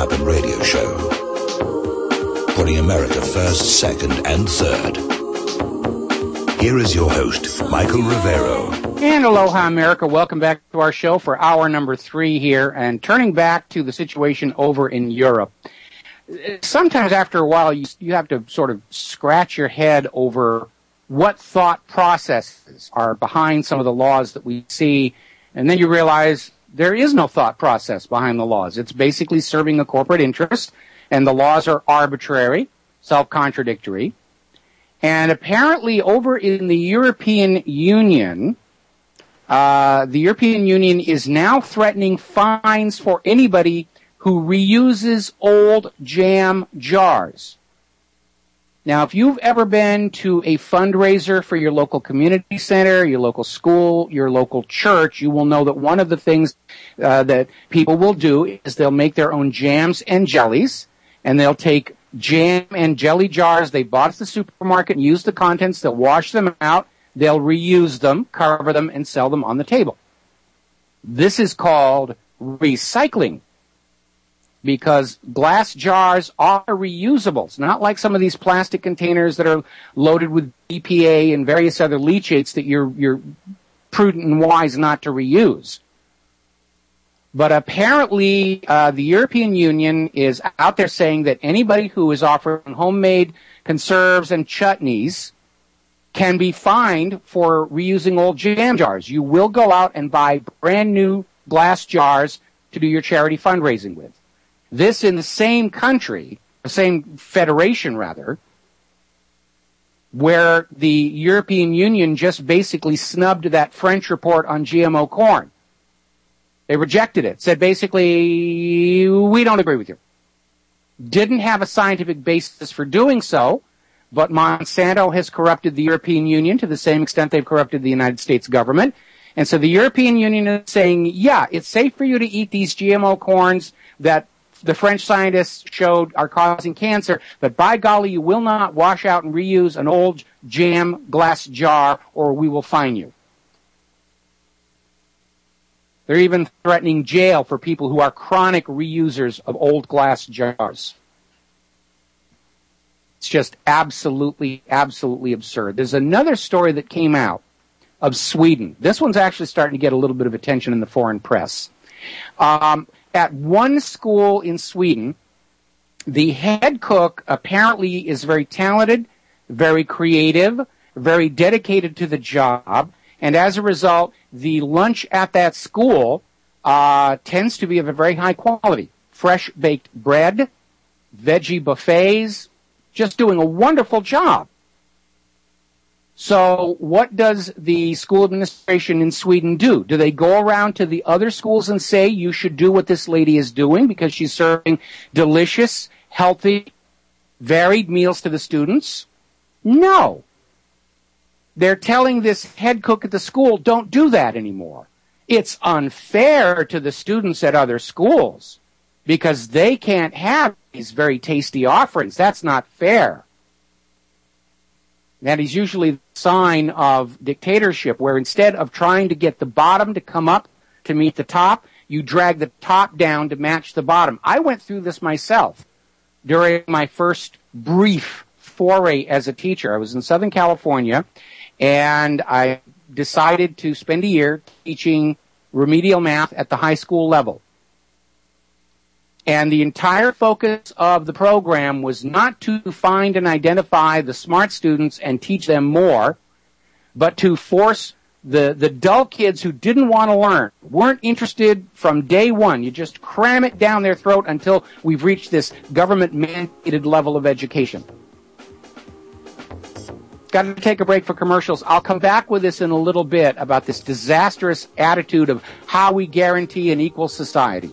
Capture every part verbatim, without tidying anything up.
happen radio show. Putting America first, second, and third. Here is your host, Michael Rivero. And aloha, America. Welcome back to our show for hour number three here. And turning back to the situation over in Europe. Sometimes after a while, you, you have to sort of scratch your head over what thought processes are behind some of the laws that we see. And then you realize there is no thought process behind the laws. It's basically serving a corporate interest, and the laws are arbitrary, self-contradictory. And apparently over in the European Union, uh, the European Union is now threatening fines for anybody who reuses old jam jars. Now, if you've ever been to a fundraiser for your local community center, your local school, your local church, you will know that one of the things uh, that people will do is they'll make their own jams and jellies, and they'll take jam and jelly jars they bought at the supermarket and use the contents. They'll wash them out. They'll reuse them, cover them, and sell them on the table. This is called recycling, because glass jars are reusable. It's not like some of these plastic containers that are loaded with B P A and various other leachates that you're, you're prudent and wise not to reuse. But apparently, uh, the European Union is out there saying that anybody who is offering homemade conserves and chutneys can be fined for reusing old jam jars. You will go out and buy brand new glass jars to do your charity fundraising with. This in the same country, the same federation rather, where the European Union just basically snubbed that French report on G M O corn. They rejected it, said basically, we don't agree with you. Didn't have a scientific basis for doing so, but Monsanto has corrupted the European Union to the same extent they've corrupted the United States government. And so the European Union is saying, yeah, it's safe for you to eat these G M O corns that the French scientists showed are causing cancer, but by golly, you will not wash out and reuse an old jam glass jar or we will fine you. They're even threatening jail for people who are chronic reusers of old glass jars. It's just absolutely, absolutely absurd. There's another story that came out of Sweden. This one's actually starting to get a little bit of attention in the foreign press. Um, At one school in Sweden, the head cook apparently is very talented, very creative, very dedicated to the job, and as a result, the lunch at that school uh, tends to be of a very high quality. Fresh baked bread, veggie buffets, just doing a wonderful job. So what does the school administration in Sweden do? Do they go around to the other schools and say, you should do what this lady is doing because she's serving delicious, healthy, varied meals to the students? No. They're telling this head cook at the school, don't do that anymore. It's unfair to the students at other schools because they can't have these very tasty offerings. That's not fair. That is usually the sign of dictatorship, where instead of trying to get the bottom to come up to meet the top, you drag the top down to match the bottom. I went through this myself during my first brief foray as a teacher. I was in Southern California, and I decided to spend a year teaching remedial math at the high school level. And the entire focus of the program was not to find and identify the smart students and teach them more, but to force the, the dull kids who didn't want to learn, weren't interested from day one. You just cram it down their throat until we've reached this government-mandated level of education. Got to take a break for commercials. I'll come back with this in a little bit about this disastrous attitude of how we guarantee an equal society.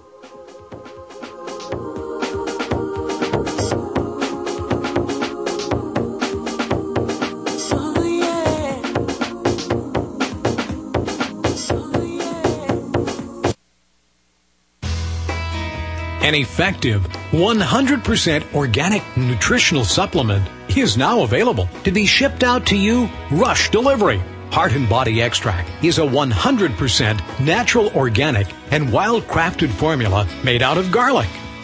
An effective one hundred percent organic nutritional supplement is now available to be shipped out to you rush delivery. Heart and Body Extract is a one hundred percent natural, organic, and wild-crafted formula made out of garlic,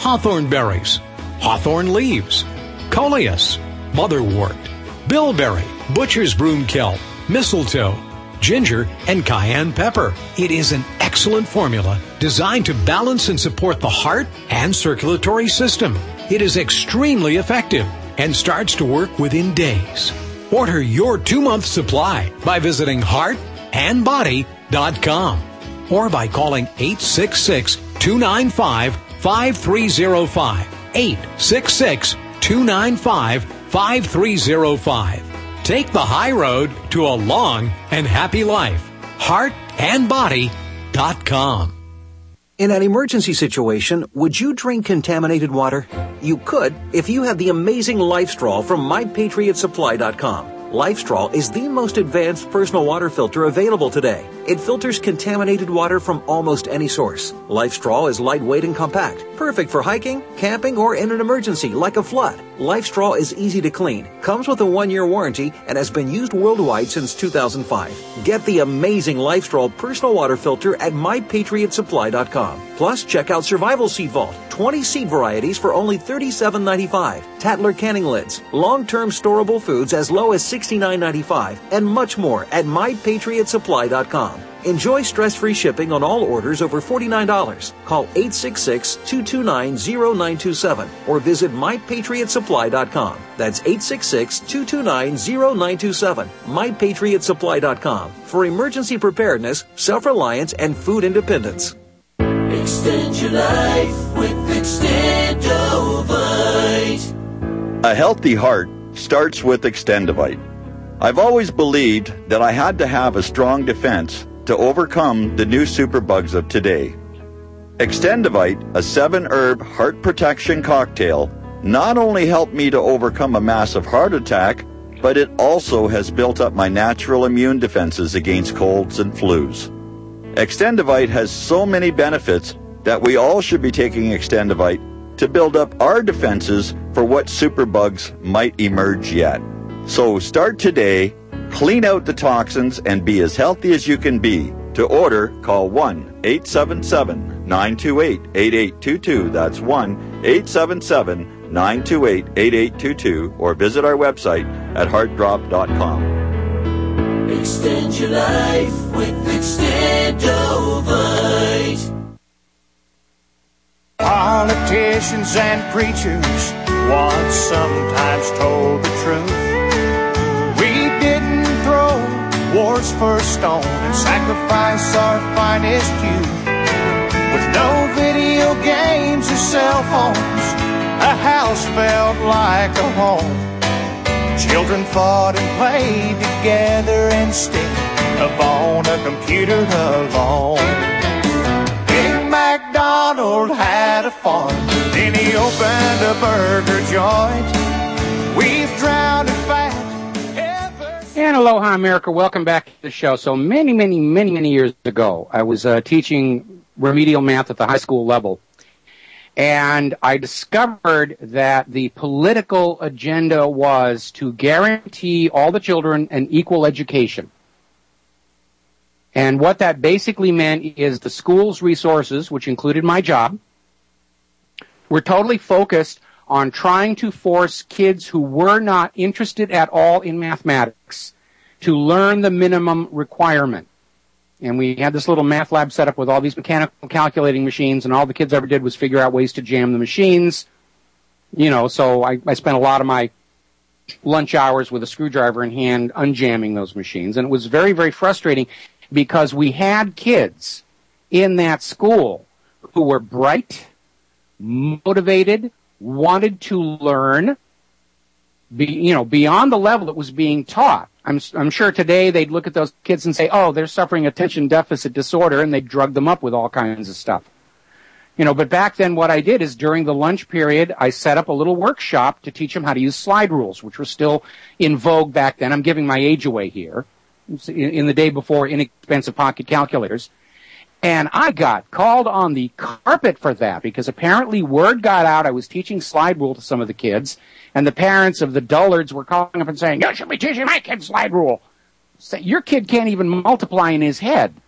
hawthorn berries, hawthorn leaves, coleus, motherwort, bilberry, butcher's broom kelp, mistletoe, ginger, and cayenne pepper. It is an excellent formula designed to balance and support the heart and circulatory system. It is extremely effective and starts to work within days. Order your two-month supply by visiting heart and body dot com or by calling eight six six, two nine five, five three zero five, eight six six, two nine five, five three zero five. Take the high road to a long and happy life. heart and body dot com. In an emergency situation, would you drink contaminated water? You could if you had the amazing LifeStraw from my patriot supply dot com. LifeStraw is the most advanced personal water filter available today. It filters contaminated water from almost any source. LifeStraw is lightweight and compact, perfect for hiking, camping, or in an emergency like a flood. LifeStraw is easy to clean, comes with a one-year warranty, and has been used worldwide since two thousand five. Get the amazing LifeStraw personal water filter at my patriot supply dot com. Plus, check out Survival Seed Vault, twenty seed varieties for only thirty-seven ninety-five. Tatler canning lids, long-term storable foods as low as sixty-nine ninety-five, and much more at my patriot supply dot com. Enjoy stress-free shipping on all orders over forty-nine dollars. Call eight six six, two two nine, zero nine two seven or visit my patriot supply dot com. That's eight six six, two two nine, zero nine two seven. my patriot supply dot com for emergency preparedness, self-reliance, and food independence. Extend your life with Extendovite. A healthy heart starts with Extendovite. I've always believed that I had to have a strong defense to overcome the new superbugs of today. Extendovite, a seven-herb heart protection cocktail, not only helped me to overcome a massive heart attack, but it also has built up my natural immune defenses against colds and flus. Extendovite has so many benefits that we all should be taking Extendovite to build up our defenses for what superbugs might emerge yet. So start today, clean out the toxins, and be as healthy as you can be. To order, call one eight seven seven, nine two eight, eight eight two two. That's one eight seven seven, nine two eight, eight eight two two, or visit our website at heart drop dot com. Extend your life with Extendovite. Politicians and preachers once sometimes told the truth. We didn't throw war's first stone and sacrifice our finest youth. With no video games or cell phones, a house felt like a home. Children fought and played together instead of on a computer alone. Big MacDonald had a farm, then he opened a burger joint. We've drowned in fat. And aloha, America. Welcome back to the show. So many, many, many, many years ago, I was uh, teaching remedial math at the high school level. And I discovered that the political agenda was to guarantee all the children an equal education. And what that basically meant is the school's resources, which included my job, were totally focused on trying to force kids who were not interested at all in mathematics to learn the minimum requirement. And we had this little math lab set up with all these mechanical calculating machines, and all the kids ever did was figure out ways to jam the machines. You know, so I, I spent a lot of my lunch hours with a screwdriver in hand unjamming those machines. And it was very, very frustrating because we had kids in that school who were bright, motivated, wanted to learn, be, you know, beyond the level that was being taught. I'm, I'm sure today they'd look at those kids and say, oh, they're suffering attention deficit disorder, and they'd drug them up with all kinds of stuff. You know, but back then what I did is during the lunch period, I set up a little workshop to teach them how to use slide rules, which were still in vogue back then. I'm giving my age away here, in, in the day before inexpensive pocket calculators. And I got called on the carpet for that because apparently word got out I was teaching slide rule to some of the kids, and the parents of the dullards were calling up and saying, you should be teaching my kid slide rule. Say, your kid can't even multiply in his head.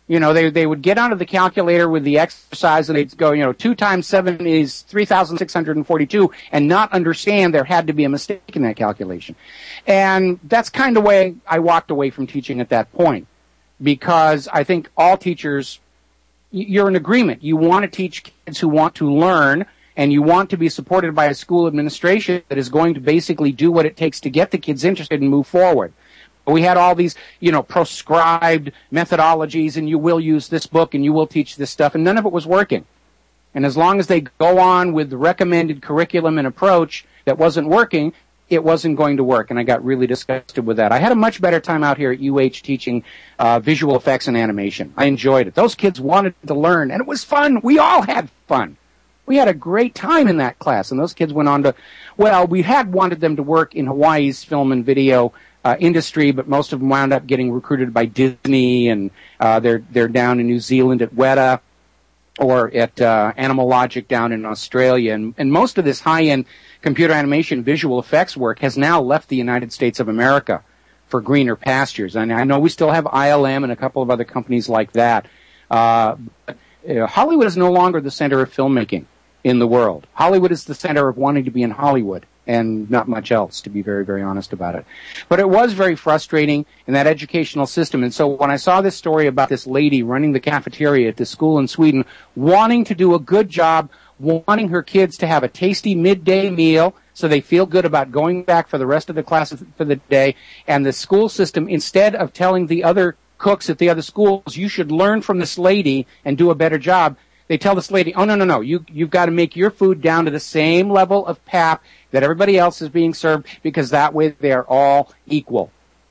You know, they they would get onto the calculator with the exercise and they'd go, you know, two times seven is three thousand six hundred forty-two and not understand there had to be a mistake in that calculation. And that's kind of the way I walked away from teaching at that point, because I think all teachers, you're in agreement. You want to teach kids who want to learn, and you want to be supported by a school administration that is going to basically do what it takes to get the kids interested and move forward. We had all these, you know, proscribed methodologies, and you will use this book and you will teach this stuff, and none of it was working. And as long as they go on with the recommended curriculum and approach that wasn't working, it wasn't going to work, and I got really disgusted with that. I had a much better time out here at U H teaching uh, visual effects and animation. I enjoyed it. Those kids wanted to learn, and it was fun. We all had fun. We had a great time in that class, and those kids went on to, well, we had wanted them to work in Hawaii's film and video Uh, industry, but most of them wound up getting recruited by Disney, and uh, they're they're down in New Zealand at Weta or at uh, Animal Logic down in Australia, and and most of this high-end computer animation visual effects work has now left the United States of America for greener pastures. And I know we still have I L M and a couple of other companies like that. Uh, but, uh, Hollywood is no longer the center of filmmaking in the world. Hollywood is the center of wanting to be in Hollywood, and not much else, to be very, very honest about it. But it was very frustrating in that educational system. And so when I saw this story about this lady running the cafeteria at the school in Sweden, wanting to do a good job, wanting her kids to have a tasty midday meal so they feel good about going back for the rest of the classes for the day, and the school system, instead of telling the other cooks at the other schools, you should learn from this lady and do a better job, they tell this lady, oh, no, no, no, you, you've got to make your food down to the same level of pap that everybody else is being served, because that way they're all equal.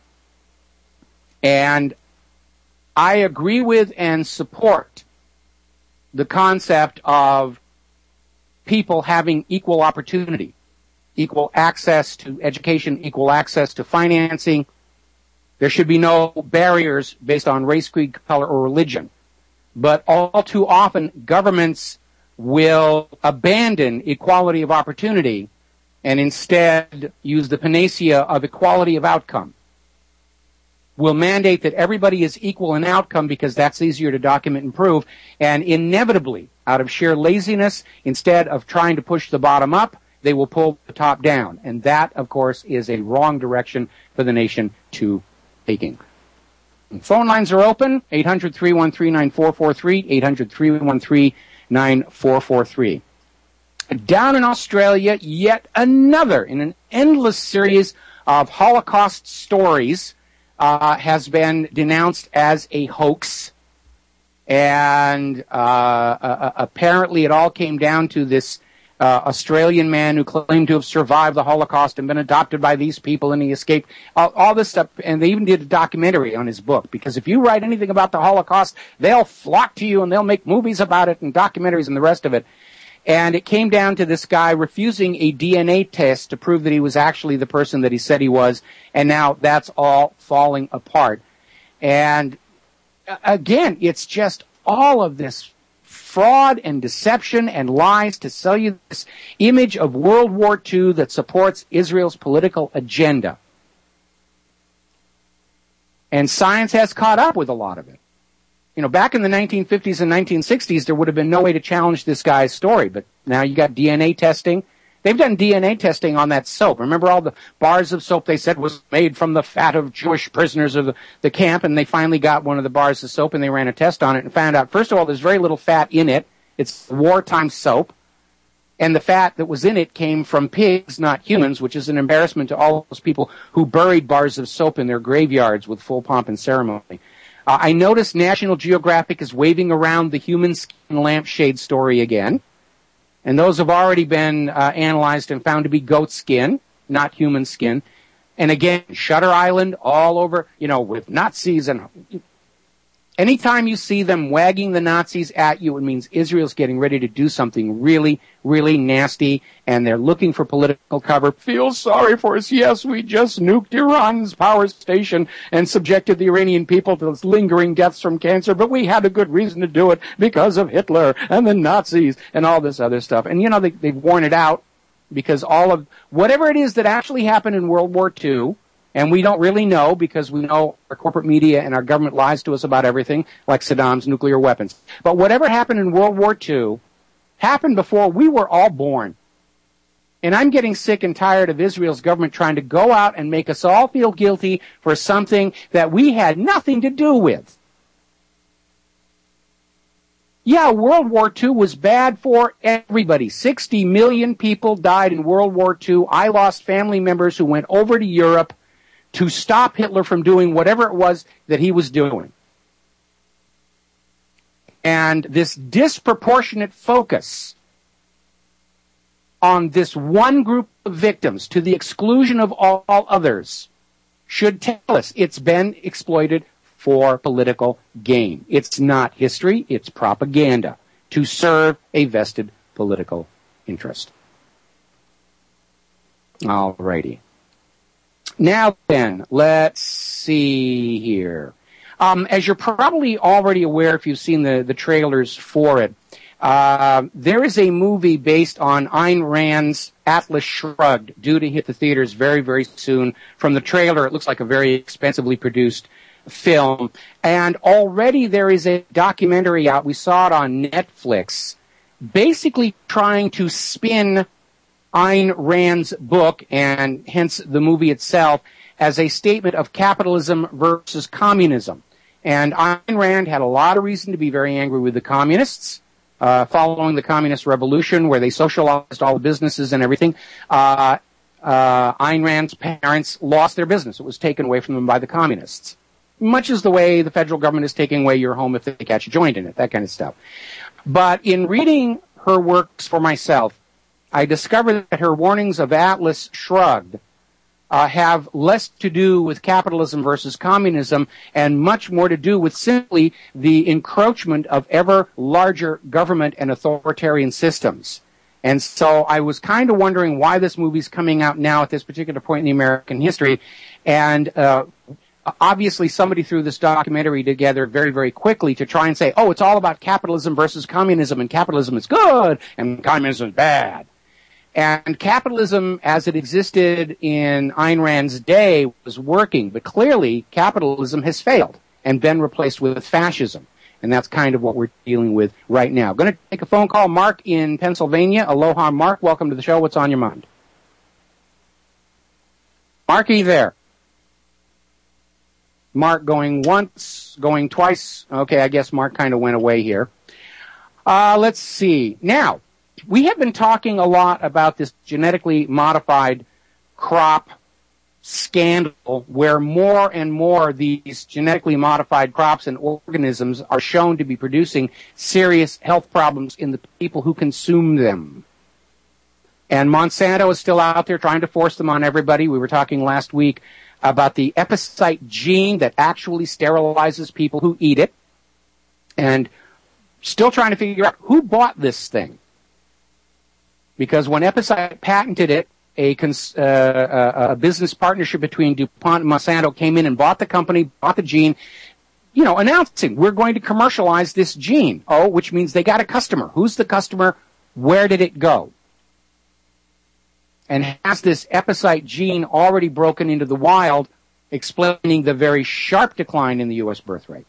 And I agree with and support the concept of people having equal opportunity, equal access to education, equal access to financing. There should be no barriers based on race, creed, color, or religion. But all too often, governments will abandon equality of opportunity and instead use the panacea of equality of outcome. Will mandate that everybody is equal in outcome because that's easier to document and prove, and inevitably, out of sheer laziness, instead of trying to push the bottom up, they will pull the top down. And that, of course, is a wrong direction for the nation to taking. Phone lines are open, eight hundred, three one three, nine four four three, eight hundred, three one three, nine four four three. Down in Australia, yet another in an endless series of Holocaust stories uh, has been denounced as a hoax. And uh, uh, apparently it all came down to this Uh, Australian man who claimed to have survived the Holocaust and been adopted by these people, and he escaped. All, all this stuff, and they even did a documentary on his book, because if you write anything about the Holocaust, they'll flock to you and they'll make movies about it and documentaries and the rest of it. And it came down to this guy refusing a D N A test to prove that he was actually the person that he said he was, and now that's all falling apart. And uh, again, it's just all of this fraud and deception and lies to sell you this image of World War Two that supports Israel's political agenda. And science has caught up with a lot of it. You know, back in the nineteen fifties and nineteen sixties, there would have been no way to challenge this guy's story. But now you got D N A testing. They've done D N A testing on that soap. Remember all the bars of soap they said was made from the fat of Jewish prisoners of the, the camp, and they finally got one of the bars of soap and they ran a test on it and found out, first of all, there's very little fat in it. It's wartime soap. And the fat that was in it came from pigs, not humans, which is an embarrassment to all those people who buried bars of soap in their graveyards with full pomp and ceremony. Uh, I noticed National Geographic is waving around the human skin lampshade story again. And those have already been uh, analyzed and found to be goat skin, not human skin. And again, Shutter Island all over, you know, with Nazis. And anytime you see them wagging the Nazis at you, it means Israel's getting ready to do something really, really nasty. And they're looking for political cover. Feel sorry for us. Yes, we just nuked Iran's power station and subjected the Iranian people to lingering deaths from cancer. But we had a good reason to do it because of Hitler and the Nazis and all this other stuff. And, you know, they, they've worn it out because all of whatever it is that actually happened in World War Two And we don't really know because we know our corporate media and our government lies to us about everything, like Saddam's nuclear weapons. But whatever happened in World War Two happened before we were all born. And I'm getting sick and tired of Israel's government trying to go out and make us all feel guilty for something that we had nothing to do with. Yeah, World War Two was bad for everybody. sixty million people died in World War Two. I lost family members who went over to Europe to stop Hitler from doing whatever it was that he was doing. And this disproportionate focus on this one group of victims to the exclusion of all others should tell us it's been exploited for political gain. It's not history, it's propaganda to serve a vested political interest. All righty. Now then, let's see here. Um, as you're probably already aware if you've seen the, the trailers for it, uh, there is a movie based on Ayn Rand's Atlas Shrugged due to hit the theaters very, very soon. From the trailer, it looks like a very expensively produced film. And already there is a documentary out, we saw it on Netflix, basically trying to spin Ayn Rand's book, and hence the movie itself, as a statement of capitalism versus communism. And Ayn Rand had a lot of reason to be very angry with the communists, uh, following the communist revolution where they socialized all the businesses and everything. Uh, uh, Ayn Rand's parents lost their business. It was taken away from them by the communists. Much as the way the federal government is taking away your home if they catch a joint in it, that kind of stuff. But in reading her works for myself, I discovered that her warnings of Atlas Shrugged uh, have less to do with capitalism versus communism and much more to do with simply the encroachment of ever larger government and authoritarian systems. And so I was kind of wondering why this movie's coming out now at this particular point in the American history. And uh, obviously somebody threw this documentary together very, very quickly to try and say, oh, it's all about capitalism versus communism, and capitalism is good and communism is bad. And capitalism, as it existed in Ayn Rand's day, was working, but clearly capitalism has failed and been replaced with fascism. And that's kind of what we're dealing with right now. Going to take a phone call. Mark in Pennsylvania. Aloha, Mark. Welcome to the show. What's on your mind? Mark, are you there? Mark going once, going twice. Okay, I guess Mark kind of went away here. Uh, let's see. Now, we have been talking a lot about this genetically modified crop scandal where more and more these genetically modified crops and organisms are shown to be producing serious health problems in the people who consume them. And Monsanto is still out there trying to force them on everybody. We were talking last week about the epicite gene that actually sterilizes people who eat it, and still trying to figure out who bought this thing. Because when Epicite patented it, a, cons- uh, a, a business partnership between DuPont and Monsanto came in and bought the company, bought the gene, you know, announcing, we're going to commercialize this gene. Oh, which means they got a customer. Who's the customer? Where did it go? And has this Epicite gene already broken into the wild, explaining the very sharp decline in the U S birth rate?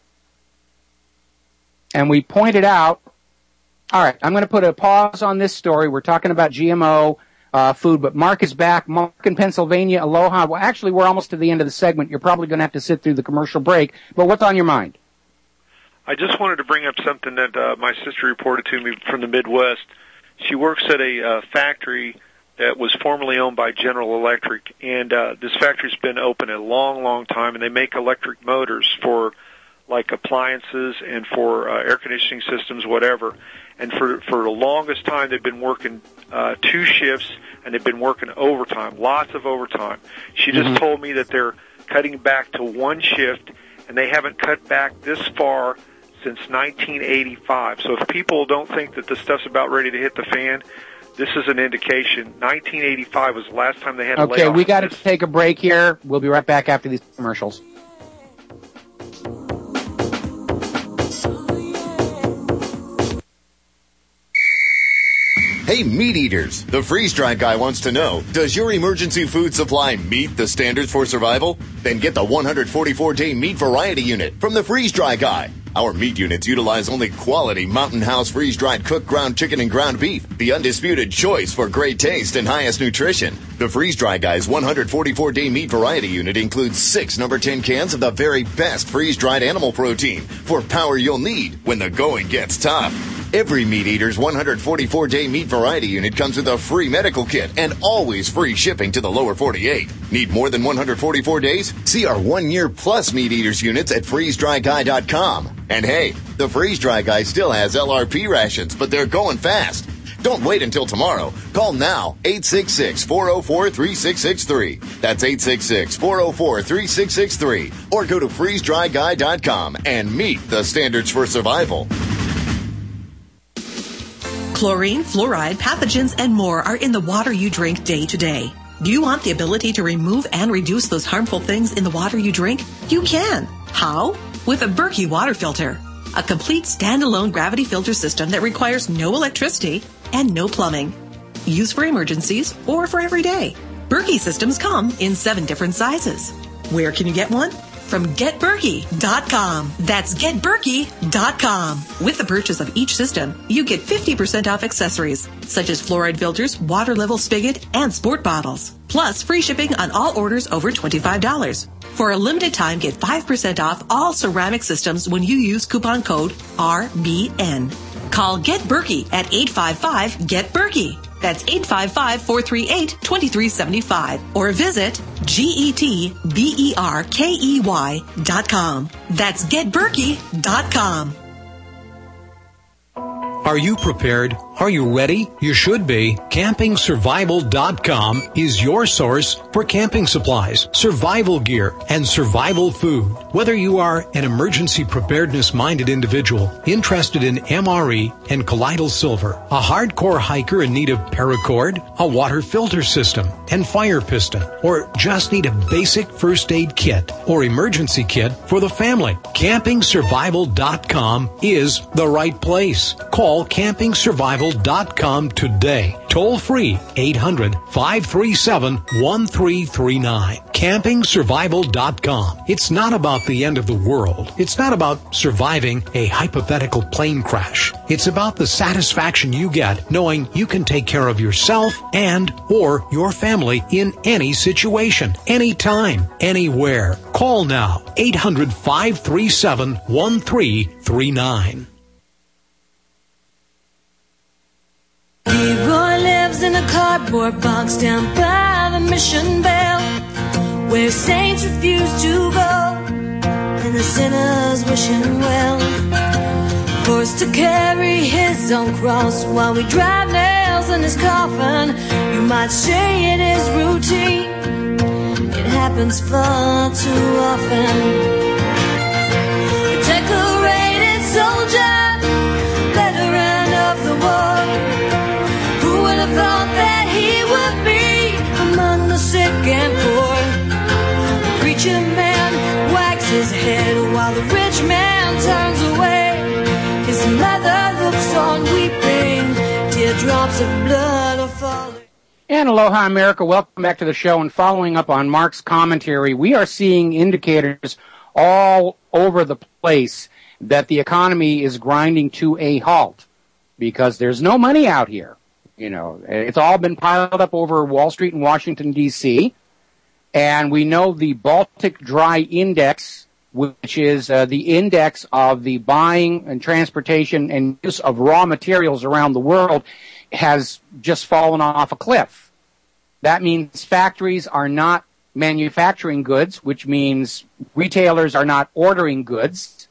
And we pointed out, all right, I'm going to put a pause on this story. We're talking about G M O uh, food, but Mark is back. Mark in Pennsylvania, aloha. Well, actually, we're almost to the end of the segment. You're probably going to have to sit through the commercial break. But what's on your mind? I just wanted to bring up something that uh, my sister reported to me from the Midwest. She works at a uh, factory that was formerly owned by General Electric, and uh, this factory's been open a long, long time, and they make electric motors for like appliances and for uh, air conditioning systems, whatever. And for for the longest time, they've been working uh, two shifts, and they've been working overtime, lots of overtime. She just mm-hmm. told me that they're cutting back to one shift, and they haven't cut back this far since nineteen eighty-five. So if people don't think that this stuff's about ready to hit the fan, this is an indication. nineteen eighty-five was the last time they had a layoff. Okay, we got to take a break here. We'll be right back after these commercials. Hey, meat eaters, the freeze-dried guy wants to know, does your emergency food supply meet the standards for survival? Then get the one hundred forty-four day meat variety unit from the freeze-dry guy. Our meat units utilize only quality Mountain House freeze-dried cooked ground chicken and ground beef, the undisputed choice for great taste and highest nutrition. The freeze-dry guy's one hundred forty-four day meat variety unit includes six number ten cans of the very best freeze-dried animal protein for power you'll need when the going gets tough. Every Meat Eater's one hundred forty-four day meat variety unit comes with a free medical kit and always free shipping to the lower forty-eight. Need more than one hundred forty-four days? See our one-year plus Meat Eaters units at freeze dry guy dot com. And hey, the Freeze Dry Guy still has L R P rations, but they're going fast. Don't wait until tomorrow. Call now, eight six six, four oh four, three six six three. That's eight six six, four oh four, three six six three. Or go to freeze dry guy dot com and meet the standards for survival. Chlorine, fluoride, pathogens, and more are in the water you drink day to day. Do you want the ability to remove and reduce those harmful things in the water you drink? You can. How? With a Berkey water filter. A complete standalone gravity filter system that requires no electricity and no plumbing. Used for emergencies or for every day. Berkey systems come in seven different sizes. Where can you get one? From get berkey dot com. That's get berkey dot com. With the purchase of each system, you get fifty percent off accessories, such as fluoride filters, water level spigot, and sport bottles. Plus, free shipping on all orders over twenty-five dollars. For a limited time, get five percent off all ceramic systems when you use coupon code R B N. Call Get Berkey at eight five five, get berkey. That's eight five five, four three eight, two three seven five. Or visit G E T B E R K E Y dot com. That's get berkey dot com. Are you prepared? Are you ready? You should be. camping survival dot com is your source for camping supplies, survival gear, and survival food. Whether you are an emergency preparedness-minded individual interested in M R E and colloidal silver, a hardcore hiker in need of paracord, a water filter system, and fire piston, or just need a basic first aid kit or emergency kit for the family, camping survival dot com is the right place. Call camping survival dot com today. Toll free eight hundred, five three seven, one three three nine. camping survival dot com. It's not about the end of the world. It's not about surviving a hypothetical plane crash. It's about the satisfaction you get knowing you can take care of yourself and or your family in any situation, anytime, anywhere. Call now, eight hundred, five three seven, one three three nine. Leroy lives in a cardboard box down by the mission bell, where saints refuse to go and the sinners wish him well. Forced to carry his own cross while we drive nails in his coffin. You might say it is routine, it happens far too often. A decorated soldier, veteran of the war, thought that he would be among the sick and poor. The preacher man wags his head while the rich man turns away. His mother looks on weeping, teardrops of blood are falling. And aloha, America. Welcome back to the show. And following up on Mark's commentary, we are seeing indicators all over the place that the economy is grinding to a halt because there's no money out here. You know, it's all been piled up over Wall Street in Washington, D C, and we know the Baltic Dry Index, which is uh, the index of the buying and transportation and use of raw materials around the world, has just fallen off a cliff. That means factories are not manufacturing goods, which means retailers are not ordering goods.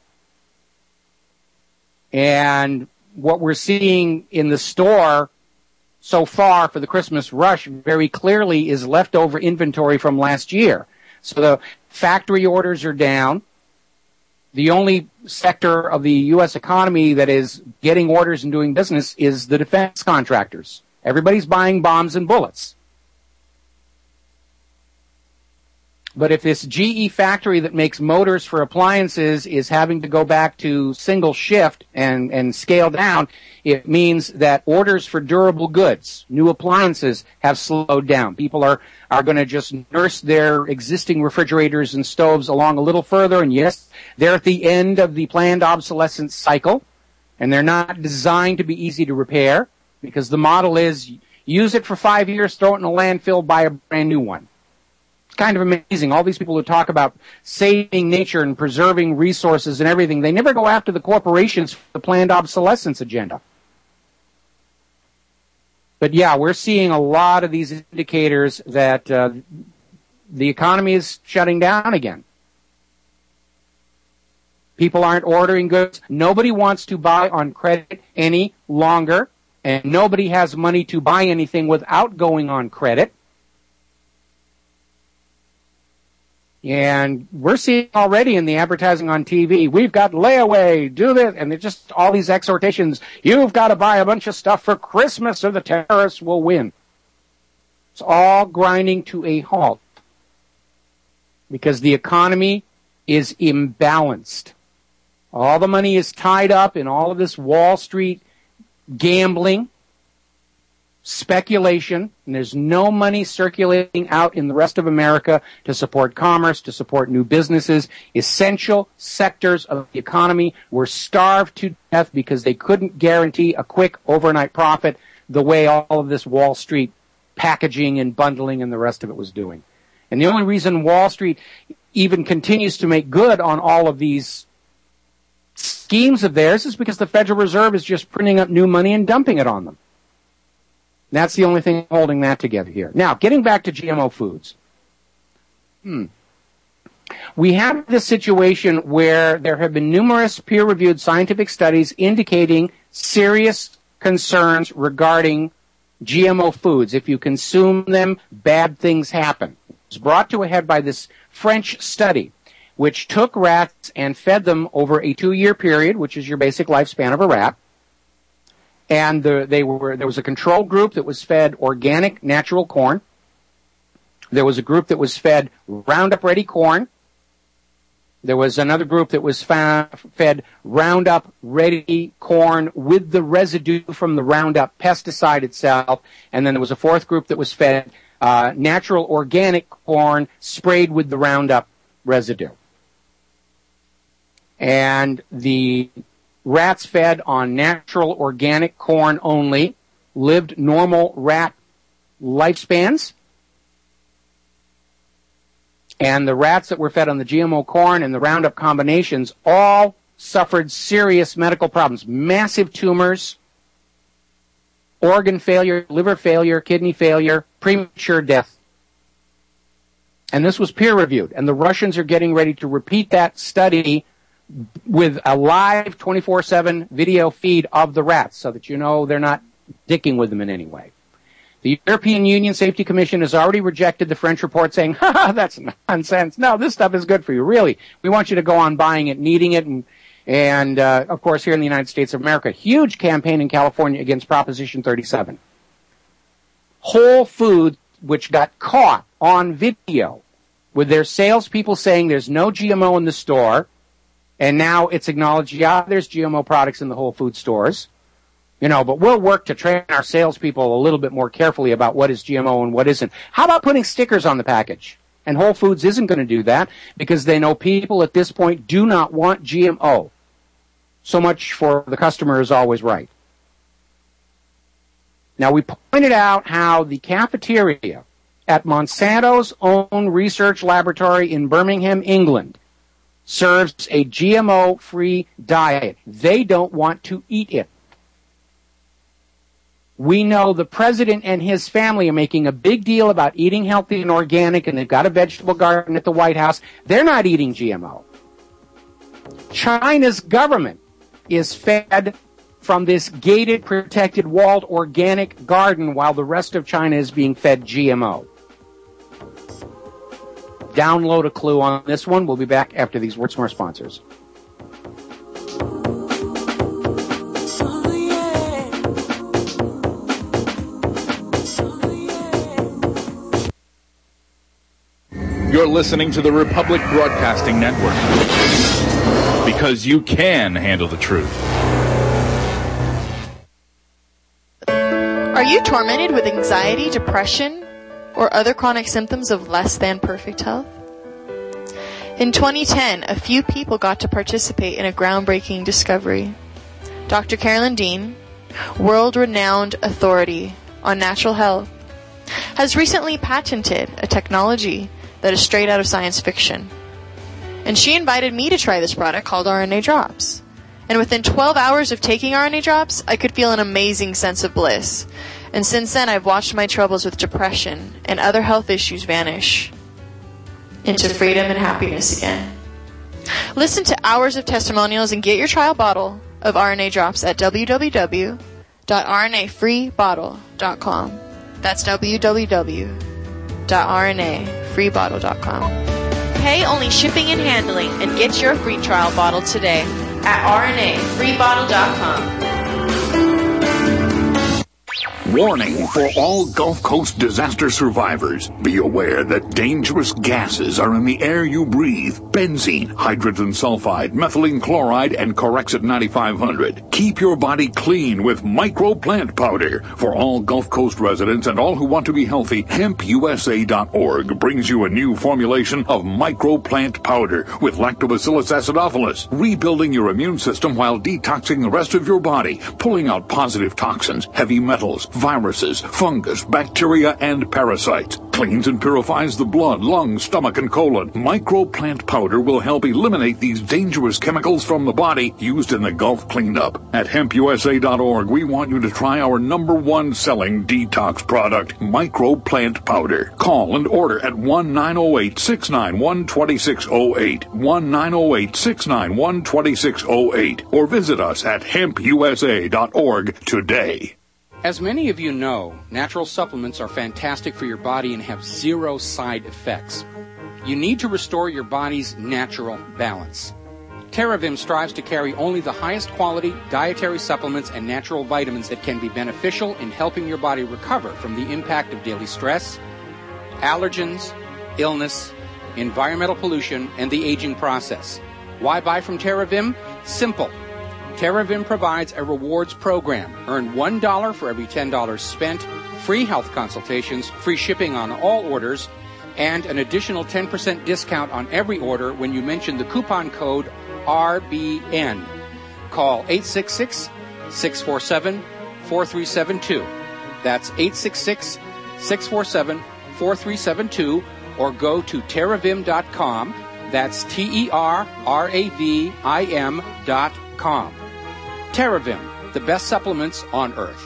And what we're seeing in the store so far for the Christmas rush very clearly is leftover inventory from last year. So the factory orders are down. The only sector of the U S economy that is getting orders and doing business is the defense contractors. Everybody's buying bombs and bullets. But if this G E factory that makes motors for appliances is having to go back to single shift and, and scale down, it means that orders for durable goods, new appliances, have slowed down. People are, are going to just nurse their existing refrigerators and stoves along a little further. And yes, they're at the end of the planned obsolescence cycle, and they're not designed to be easy to repair, because the model is use it for five years, throw it in a landfill, buy a brand new one. Kind of amazing. All these people who talk about saving nature and preserving resources and everything, they never go after the corporations for the planned obsolescence agenda. But yeah, we're seeing a lot of these indicators that uh, the economy is shutting down again. People aren't ordering goods. Nobody wants to buy on credit any longer, and nobody has money to buy anything without going on credit. And we're seeing already in the advertising on T V, we've got layaway, do this, and they're just all these exhortations. You've got to buy a bunch of stuff for Christmas or the terrorists will win. It's all grinding to a halt because the economy is imbalanced. All the money is tied up in all of this Wall Street gambling, speculation, and there's no money circulating out in the rest of America to support commerce, to support new businesses. Essential sectors of the economy were starved to death because they couldn't guarantee a quick overnight profit the way all of this Wall Street packaging and bundling and the rest of it was doing. And the only reason Wall Street even continues to make good on all of these schemes of theirs is because the Federal Reserve is just printing up new money and dumping it on them. That's the only thing holding that together here. Now, getting back to G M O foods. Hmm. We have this situation where there have been numerous peer-reviewed scientific studies indicating serious concerns regarding G M O foods. If you consume them, bad things happen. It was brought to a head by this French study, which took rats and fed them over a two-year period, which is your basic lifespan of a rat. And the, they were, there was a control group that was fed organic natural corn. There was a group that was fed Roundup Ready corn. There was another group that was fa- fed Roundup Ready corn with the residue from the Roundup pesticide itself. And then there was a fourth group that was fed uh, natural organic corn sprayed with the Roundup residue. And the rats fed on natural organic corn only lived normal rat lifespans. And the rats that were fed on the G M O corn and the Roundup combinations all suffered serious medical problems. Massive tumors, organ failure, liver failure, kidney failure, premature death. And this was peer-reviewed. And the Russians are getting ready to repeat that study with a live twenty-four seven video feed of the rats so that you know they're not dicking with them in any way. The European Union Safety Commission has already rejected the French report saying, ha ha, that's nonsense. No, this stuff is good for you. Really, we want you to go on buying it and eating it. And, and uh, of course, here in the United States of America, huge campaign in California against Proposition thirty-seven. Whole Foods, which got caught on video with their salespeople saying there's no G M O in the store, and now it's acknowledged, yeah, there's G M O products in the Whole Food stores. You know, but we'll work to train our salespeople a little bit more carefully about what is G M O and what isn't. How about putting stickers on the package? And Whole Foods isn't going to do that because they know people at this point do not want G M O. So much for the customer is always right. Now, we pointed out how the cafeteria at Monsanto's own research laboratory in Birmingham, England, serves a G M O-free diet. They don't want to eat it. We know the president and his family are making a big deal about eating healthy and organic, and they've got a vegetable garden at the White House. They're not eating G M O. China's government is fed from this gated, protected, walled organic garden while the rest of China is being fed G M O. Download a clue on this one. We'll be back after these words from our sponsors. You're listening to the Republic Broadcasting Network. Because you can handle the truth. Are you tormented with anxiety, depression, or other chronic symptoms of less than perfect health? In twenty ten, a few people got to participate in a groundbreaking discovery. Doctor Carolyn Dean, world-renowned authority on natural health, has recently patented a technology that is straight out of science fiction. And she invited me to try this product called R N A Drops. And within twelve hours of taking R N A Drops, I could feel an amazing sense of bliss. And since then, I've watched my troubles with depression and other health issues vanish into freedom and happiness again. Listen to hours of testimonials and get your trial bottle of R N A Drops at w w w dot r n a free bottle dot com. That's w w w dot r n a free bottle dot com. Pay only shipping and handling and get your free trial bottle today at r n a free bottle dot com. Warning for all Gulf Coast disaster survivors. Be aware that dangerous gases are in the air you breathe. Benzene, hydrogen sulfide, methylene chloride, and Corexit ninety-five hundred. Keep your body clean with microplant powder. For all Gulf Coast residents and all who want to be healthy, hemp u s a dot org brings you a new formulation of microplant powder with Lactobacillus acidophilus, rebuilding your immune system while detoxing the rest of your body, pulling out positive toxins, heavy metals, viruses, fungus, bacteria, and parasites. Cleans and purifies the blood, lungs, stomach, and colon. Microplant powder will help eliminate these dangerous chemicals from the body used in the Gulf cleanup. At hemp u s a dot org, we want you to try our number one selling detox product, Microplant powder. Call and order at one nine zero eight, six nine one, two six zero eight, one nine zero eight, six nine one, two six zero eight, or visit us at hemp u s a dot org today. As many of you know, natural supplements are fantastic for your body and have zero side effects. You need to restore your body's natural balance. TerraVim strives to carry only the highest quality dietary supplements and natural vitamins that can be beneficial in helping your body recover from the impact of daily stress, allergens, illness, environmental pollution, and the aging process. Why buy from TerraVim? Simple. TerraVim provides a rewards program. Earn one dollar for every ten dollars spent, free health consultations, free shipping on all orders, and an additional ten percent discount on every order when you mention the coupon code R B N. Call eight six six, six four seven, four three seven two. That's eight six six, six four seven, four three seven two, or go to terravim dot com. That's T E R R A V I M dot com. TerraVim, the best supplements on earth.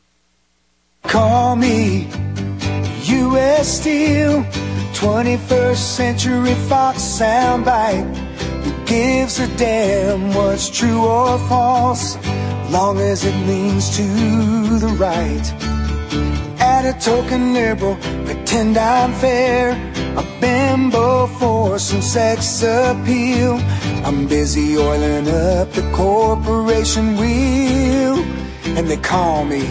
Call me U S Steel, twenty-first century Fox soundbite. Who gives a damn what's true or false, long as it leans to the right. Add a token liberal, pretend I'm fair, a bimbo for some sex appeal. I'm busy oiling up the corporation wheel, and they call me.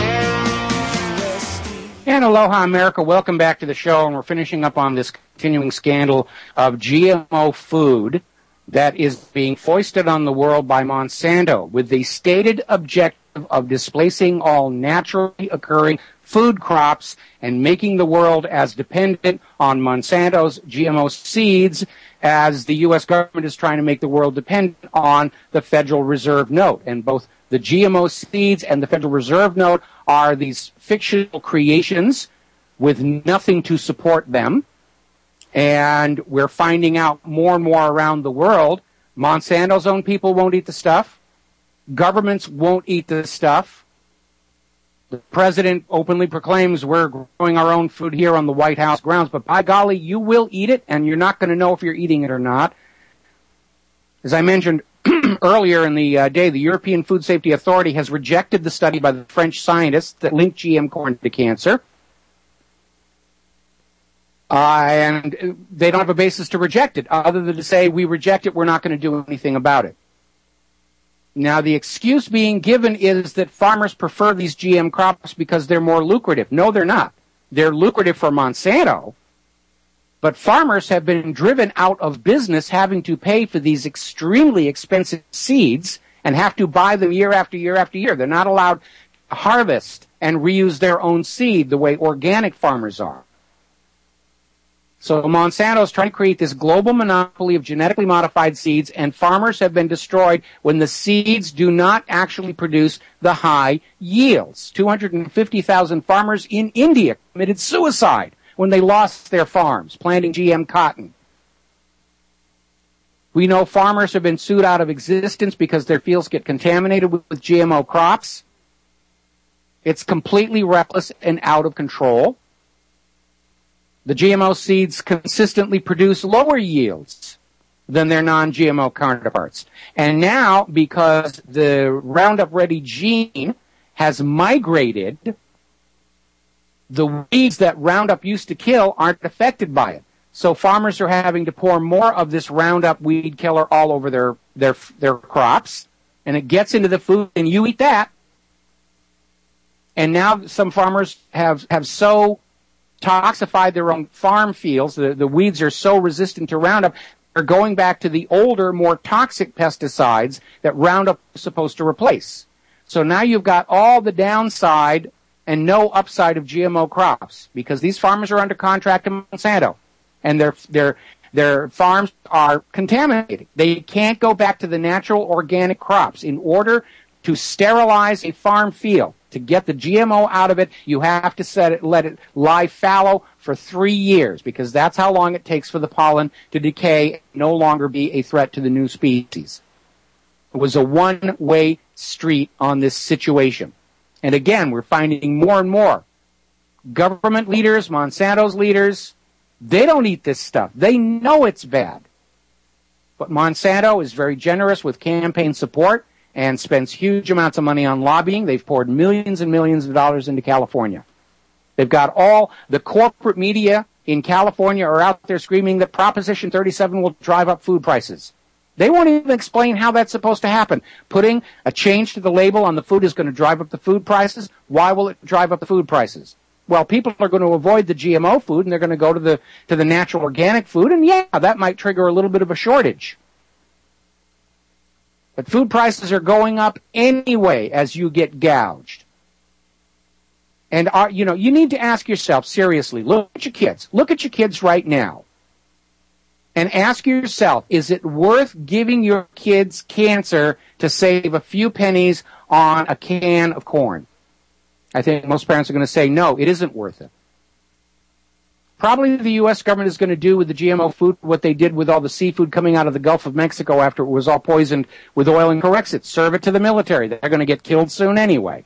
And aloha, America. Welcome back to the show, and we're finishing up on this continuing scandal of G M O food that is being foisted on the world by Monsanto with the stated objective of displacing all naturally occurring food crops and making the world as dependent on Monsanto's G M O seeds as the U S government is trying to make the world dependent on the Federal Reserve Note. And both the G M O seeds and the Federal Reserve Note are these fictional creations with nothing to support them. And we're finding out more and more around the world, Monsanto's own people won't eat the stuff. Governments won't eat the stuff. The president openly proclaims we're growing our own food here on the White House grounds, but by golly, you will eat it, and you're not going to know if you're eating it or not. As I mentioned earlier in the uh, day, the European Food Safety Authority has rejected the study by the French scientists that linked G M corn to cancer. Uh, and they don't have a basis to reject it, other than to say, we reject it, we're not going to do anything about it. Now, the excuse being given is that farmers prefer these G M crops because they're more lucrative. No, they're not. They're lucrative for Monsanto, But farmers have been driven out of business having to pay for these extremely expensive seeds and have to buy them year after year after year. They're not allowed to harvest and reuse their own seed the way organic farmers are. So Monsanto is trying to create this global monopoly of genetically modified seeds, and farmers have been destroyed when the seeds do not actually produce the high yields. two hundred fifty thousand farmers in India committed suicide when they lost their farms planting G M cotton. We know farmers have been sued out of existence because their fields get contaminated with, with G M O crops. It's completely reckless and out of control. The G M O seeds consistently produce lower yields than their non-G M O counterparts. And now, because the Roundup Ready gene has migrated, the weeds that Roundup used to kill aren't affected by it. So farmers are having to pour more of this Roundup weed killer all over their, their, their crops, and it gets into the food, and you eat that. And now some farmers have, have so toxified their own farm fields, the, the weeds are so resistant to Roundup, they're going back to the older, more toxic pesticides that Roundup is supposed to replace. So now you've got all the downside and no upside of G M O crops, because these farmers are under contract to Monsanto, and their their their farms are contaminated. They can't go back to the natural organic crops. In order to sterilize a farm field, to get the G M O out of it, you have to set it, let it lie fallow for three years, because that's how long it takes for the pollen to decay and no longer be a threat to the new species. It was a one-way street on this situation. And again, we're finding more and more government leaders, Monsanto's leaders, they don't eat this stuff. They know it's bad. But Monsanto is very generous with campaign support and spends huge amounts of money on lobbying. They've poured millions and millions of dollars into California. They've got all the corporate media in California are out there screaming that Proposition thirty-seven will drive up food prices. They won't even explain how that's supposed to happen. Putting a change to the label on the food is going to drive up the food prices. Why will it drive up the food prices? Well, people are going to avoid the G M O food, and they're going to go to the to the natural organic food, and yeah, that might trigger a little bit of a shortage. But food prices are going up anyway as you get gouged. And, are, you know, you need to ask yourself, seriously, look at your kids. Look at your kids right now. And ask yourself, is it worth giving your kids cancer to save a few pennies on a can of corn? I think most parents are going to say, no, it isn't worth it. Probably the U S government is going to do with the G M O food what they did with all the seafood coming out of the Gulf of Mexico after it was all poisoned with oil and corrects it. Serve it to the military. They're going to get killed soon anyway.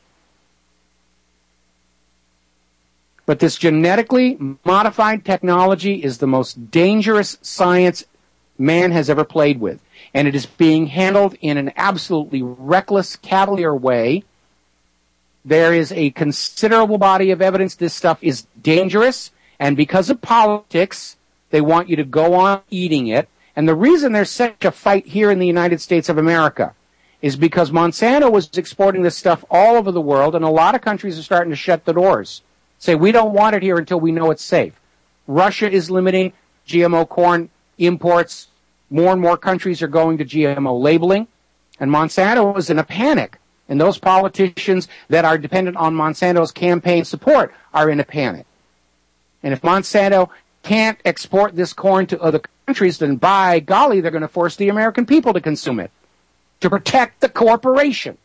But this genetically modified technology is the most dangerous science man has ever played with. And it is being handled in an absolutely reckless, cavalier way. There is a considerable body of evidence this stuff is dangerous. And because of politics, they want you to go on eating it. And the reason there's such a fight here in the United States of America is because Monsanto was exporting this stuff all over the world, and a lot of countries are starting to shut the doors. Say, we don't want it here until we know it's safe. Russia is limiting G M O corn imports. More and more countries are going to G M O labeling. And Monsanto is in a panic. And those politicians that are dependent on Monsanto's campaign support are in a panic. And if Monsanto can't export this corn to other countries, then by golly, they're going to force the American people to consume it to protect the corporation.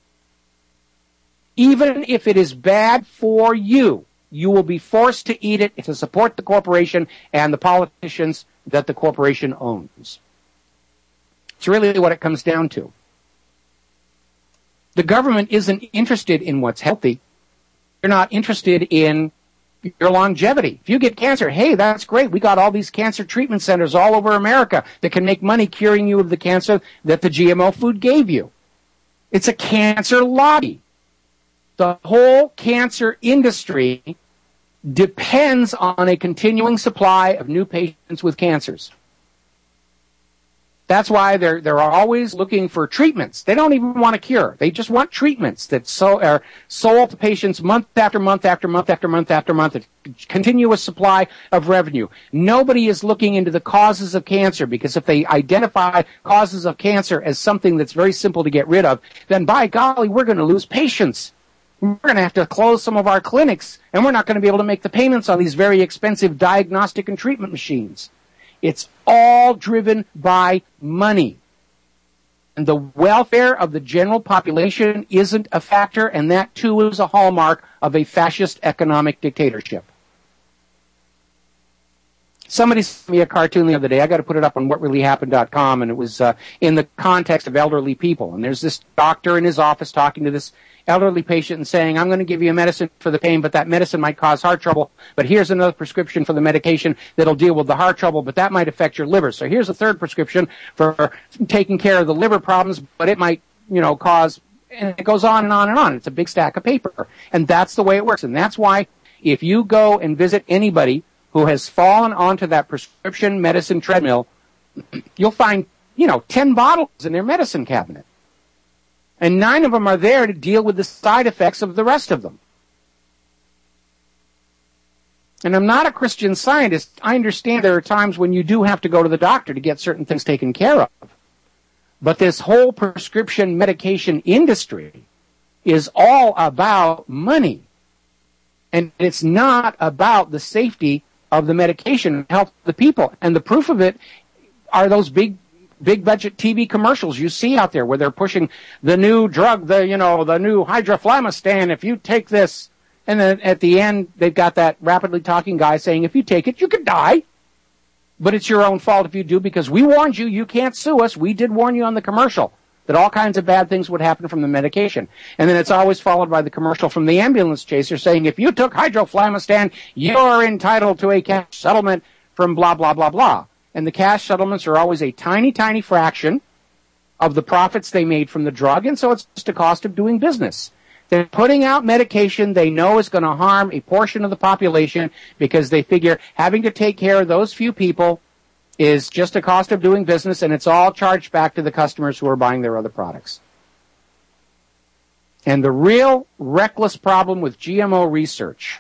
Even if it is bad for you, you will be forced to eat it to support the corporation and the politicians that the corporation owns. It's really what it comes down to. The government isn't interested in what's healthy. They're not interested in your longevity. If you get cancer, hey, that's great. We got all these cancer treatment centers all over America that can make money curing you of the cancer that the G M O food gave you. It's a cancer lobby. The whole cancer industry depends on a continuing supply of new patients with cancers. That's why they're they're always looking for treatments. They don't even want a cure. They just want treatments that so are sold to patients month after month after month after month after month. A continuous supply of revenue. Nobody is looking into the causes of cancer, because if they identify causes of cancer as something that's very simple to get rid of, then by golly, we're going to lose patients. We're going to have to close some of our clinics, and we're not going to be able to make the payments on these very expensive diagnostic and treatment machines. It's all driven by money. And the welfare of the general population isn't a factor, and that too is a hallmark of a fascist economic dictatorship. Somebody sent me a cartoon the other day. I got to put it up on what really happened dot com, and it was uh, in the context of elderly people. And there's this doctor in his office talking to this elderly patient and saying, I'm going to give you a medicine for the pain, but that medicine might cause heart trouble. But here's another prescription for the medication that'll deal with the heart trouble, but that might affect your liver. So here's a third prescription for taking care of the liver problems, but it might, you know, cause, and it goes on and on and on. It's a big stack of paper. And that's the way it works. And that's why if you go and visit anybody who has fallen onto that prescription medicine treadmill, you'll find, you know, ten bottles in their medicine cabinet. And nine of them are there to deal with the side effects of the rest of them. And I'm not a Christian Scientist. I understand there are times when you do have to go to the doctor to get certain things taken care of. But this whole prescription medication industry is all about money. And it's not about the safety of the medication and health of the people. And the proof of it are those big big budget T V commercials you see out there where they're pushing the new drug, the, you know, the new hydroflamistan, if you take this. And then at the end, they've got that rapidly talking guy saying, if you take it, you could die. But it's your own fault if you do, because we warned you, you can't sue us. We did warn you on the commercial that all kinds of bad things would happen from the medication. And then it's always followed by the commercial from the ambulance chaser saying, if you took hydroflamistan, you're entitled to a cash settlement from blah, blah, blah, blah. And the cash settlements are always a tiny, tiny fraction of the profits they made from the drug, and so it's just a cost of doing business. They're putting out medication they know is going to harm a portion of the population because they figure having to take care of those few people is just a cost of doing business, and it's all charged back to the customers who are buying their other products. And the real reckless problem with G M O research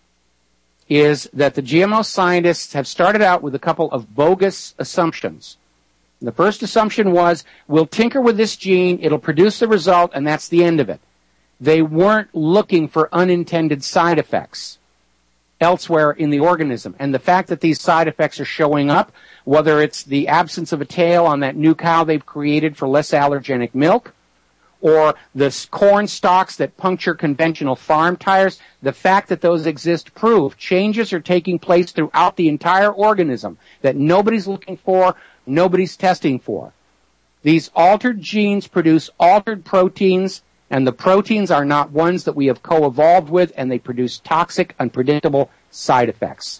is that the G M O scientists have started out with a couple of bogus assumptions. The first assumption was, we'll tinker with this gene, it'll produce the result, and that's the end of it. They weren't looking for unintended side effects elsewhere in the organism. And the fact that these side effects are showing up, whether it's the absence of a tail on that new cow they've created for less allergenic milk, or the corn stalks that puncture conventional farm tires, the fact that those exist prove changes are taking place throughout the entire organism that nobody's looking for, nobody's testing for. These altered genes produce altered proteins, and the proteins are not ones that we have co-evolved with, and they produce toxic, unpredictable side effects.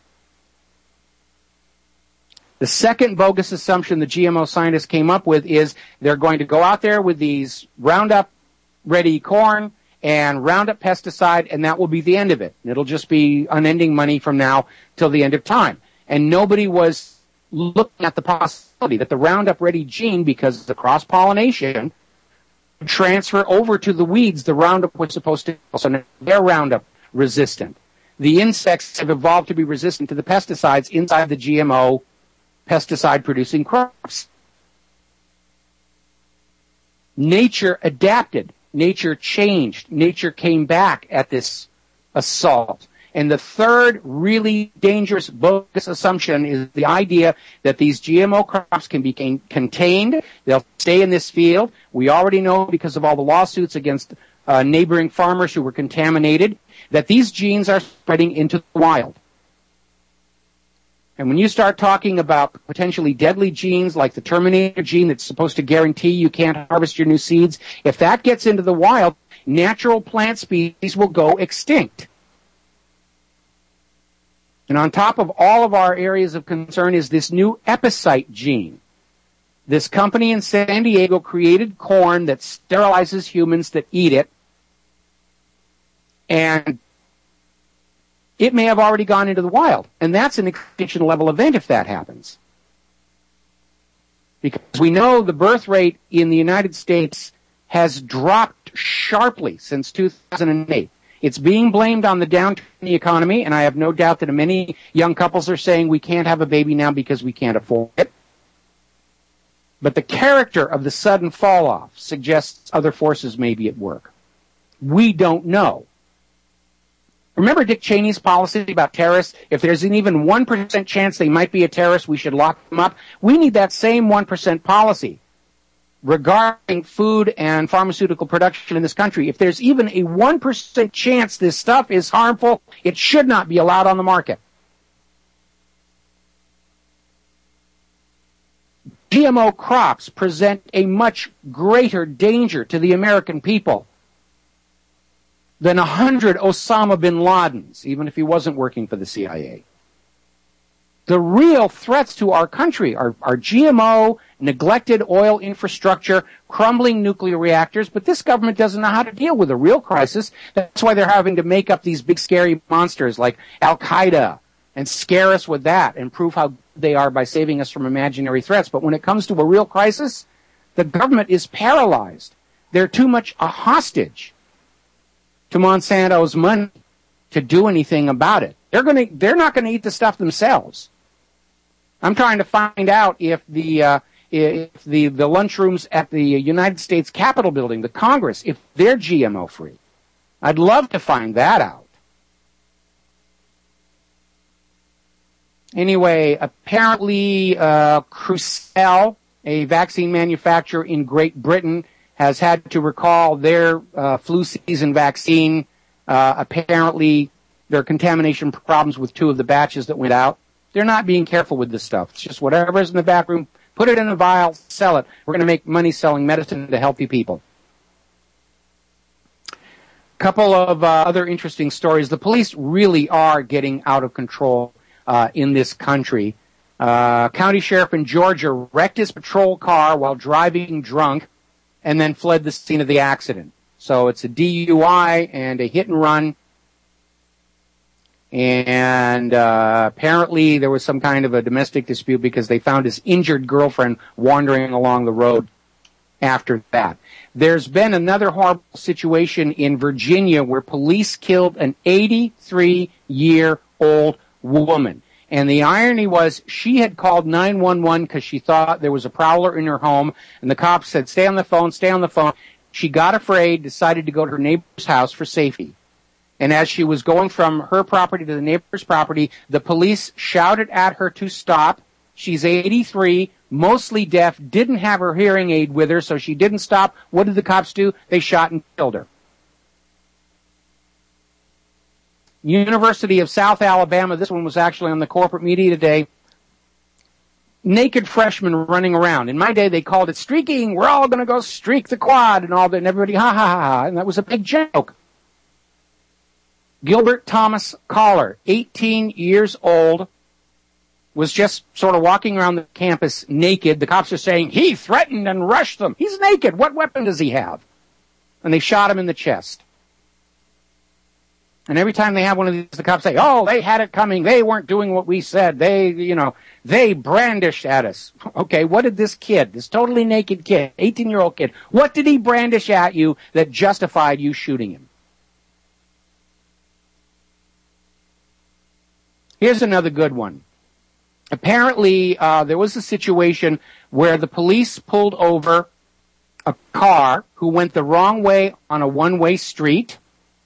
The second bogus assumption the G M O scientists came up with is they're going to go out there with these Roundup-ready corn and Roundup pesticide, and that will be the end of it. It'll just be unending money from now till the end of time. And nobody was looking at the possibility that the Roundup-ready gene, because of the cross-pollination, would transfer over to the weeds the Roundup was supposed to, so now they're Roundup resistant. The insects have evolved to be resistant to the pesticides inside the G M O pesticide-producing crops. Nature adapted. Nature changed. Nature came back at this assault. And the third really dangerous bogus assumption is the idea that these G M O crops can be contained. They'll stay in this field. We already know, because of all the lawsuits against uh, neighboring farmers who were contaminated, that these genes are spreading into the wild. And when you start talking about potentially deadly genes like the Terminator gene that's supposed to guarantee you can't harvest your new seeds, if that gets into the wild, natural plant species will go extinct. And on top of all of our areas of concern is this new epicite gene. This company in San Diego created corn that sterilizes humans that eat it. And it may have already gone into the wild. And that's an extinction level event if that happens. Because we know the birth rate in the United States has dropped sharply since two thousand eight. It's being blamed on the downturn in the economy, and I have no doubt that many young couples are saying we can't have a baby now because we can't afford it. But the character of the sudden fall-off suggests other forces may be at work. We don't know. Remember Dick Cheney's policy about terrorists? If there's an even one percent chance they might be a terrorist, we should lock them up. We need that same one percent policy regarding food and pharmaceutical production in this country. If there's even a one percent chance this stuff is harmful, it should not be allowed on the market. G M O crops present a much greater danger to the American people than a hundred Osama bin Ladens, even if he wasn't working for the C I A. The real threats to our country are, are G M O, neglected oil infrastructure, crumbling nuclear reactors, but this government doesn't know how to deal with a real crisis. That's why they're having to make up these big scary monsters like Al-Qaeda and scare us with that and prove how good they are by saving us from imaginary threats. But when it comes to a real crisis, the government is paralyzed. They're too much a hostage to Monsanto's money to do anything about it. They're going to, they're not going to eat the stuff themselves. I'm trying to find out if the, uh, if the, the lunchrooms at the United States Capitol building, the Congress, if they're G M O free. I'd love to find that out. Anyway, apparently, uh, Crucell, a vaccine manufacturer in Great Britain, has had to recall their uh, flu season vaccine. Uh, apparently, there are contamination problems with two of the batches that went out. They're not being careful with this stuff. It's just whatever's in the back room, put it in a vial, sell it. We're going to make money selling medicine to healthy people. A couple of uh, other interesting stories. The police really are getting out of control uh, in this country. Uh, county sheriff in Georgia wrecked his patrol car while driving drunk and then fled the scene of the accident. So it's a D U I and a hit and run. And uh, apparently there was some kind of a domestic dispute because they found his injured girlfriend wandering along the road after that. There's been another horrible situation in Virginia where police killed an eighty-three-year-old woman. And the irony was she had called nine one one because she thought there was a prowler in her home. And the cops said, stay on the phone, stay on the phone. She got afraid, decided to go to her neighbor's house for safety. And as she was going from her property to the neighbor's property, the police shouted at her to stop. She's eighty-three, mostly deaf, didn't have her hearing aid with her, so she didn't stop. What did the cops do? They shot and killed her. University of South Alabama, this one was actually on the corporate media today. Naked freshmen running around. In my day, they called it streaking. We're all going to go streak the quad and all that, and everybody, ha, ha, ha, ha. And that was a big joke. Gilbert Thomas Collar, eighteen years old, was just sort of walking around the campus naked. The cops are saying, he threatened and rushed them. He's naked. What weapon does he have? And they shot him in the chest. And every time they have one of these, the cops say, oh, they had it coming. They weren't doing what we said. They, you know, they brandished at us. Okay, what did this kid, this totally naked kid, eighteen-year-old kid, what did he brandish at you that justified you shooting him? Here's another good one. Apparently, uh, there was a situation where the police pulled over a car who went the wrong way on a one-way street,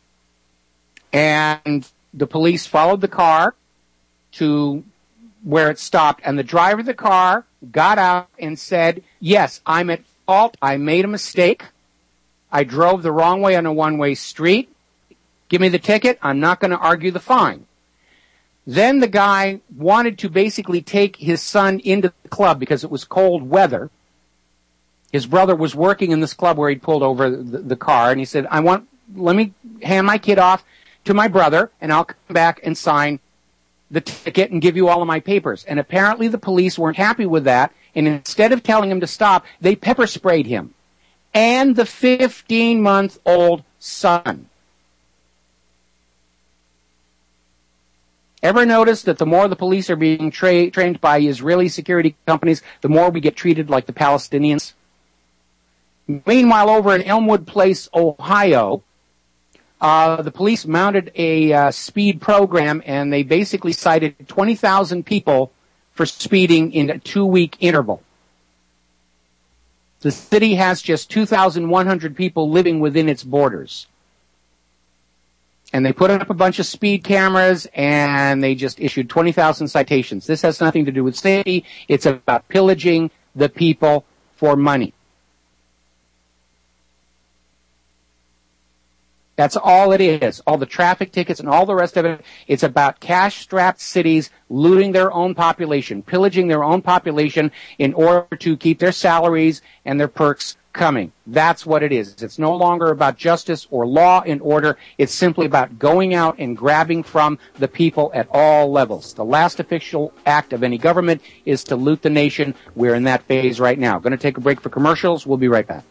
and the police followed the car to where it stopped, and the driver of the car got out and said, yes, I'm at fault. I made a mistake. I drove the wrong way on a one-way street. Give me the ticket. I'm not going to argue the fine. Then the guy wanted to basically take his son into the club because it was cold weather. His brother was working in this club where he'd pulled over the, the car, and he said, I want, let me hand my kid off to my brother, and I'll come back and sign the ticket and give you all of my papers. And apparently the police weren't happy with that, and instead of telling him to stop, they pepper sprayed him and the fifteen-month-old son. Ever notice that the more the police are being tra- trained by Israeli security companies, the more we get treated like the Palestinians? Meanwhile, over in Elmwood Place, Ohio, uh, the police mounted a uh, speed program, and they basically cited twenty thousand people for speeding in a two-week interval. The city has just two thousand one hundred people living within its borders. And they put up a bunch of speed cameras, and they just issued twenty thousand citations. This has nothing to do with safety. It's about pillaging the people for money. That's all it is. All the traffic tickets and all the rest of it. It's about cash-strapped cities looting their own population, pillaging their own population in order to keep their salaries and their perks coming. That's what it is. It's no longer about justice or law and order. It's simply about going out and grabbing from the people at all levels. The last official act of any government is to loot the nation. We're in that phase right now. Going to take a break for commercials. We'll be right back.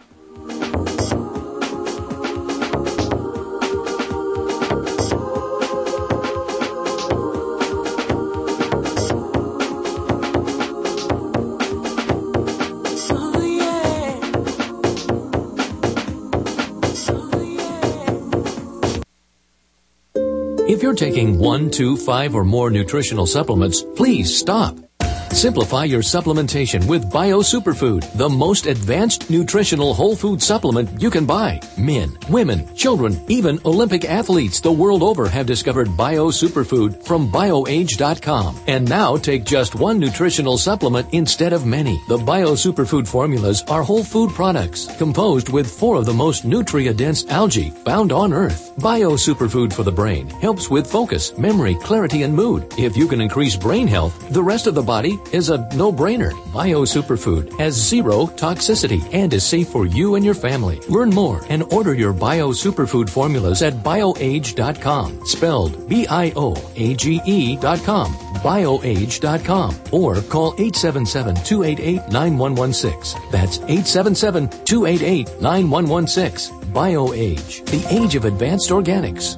If you're taking one, two, five, or more nutritional supplements, please stop. Simplify your supplementation with Bio Superfood, the most advanced nutritional whole food supplement you can buy. Men, women, children, even Olympic athletes the world over have discovered Bio Superfood from bio age dot com. And now take just one nutritional supplement instead of many. The Bio Superfood formulas are whole food products composed with four of the most nutrient-dense algae found on Earth. Bio Superfood for the brain helps with focus, memory, clarity, and mood. If you can increase brain health, the rest of the body is a no-brainer. Bio Superfood has zero toxicity and is safe for you and your family. Learn more and order your Bio Superfood formulas at bio age dot com, spelled B I O A G E dot com, bio age dot com, or call eight seven seven, two eight eight, nine one one six. That's eight seven seven, two eight eight, nine one one six. BioAge, the age of advanced organics.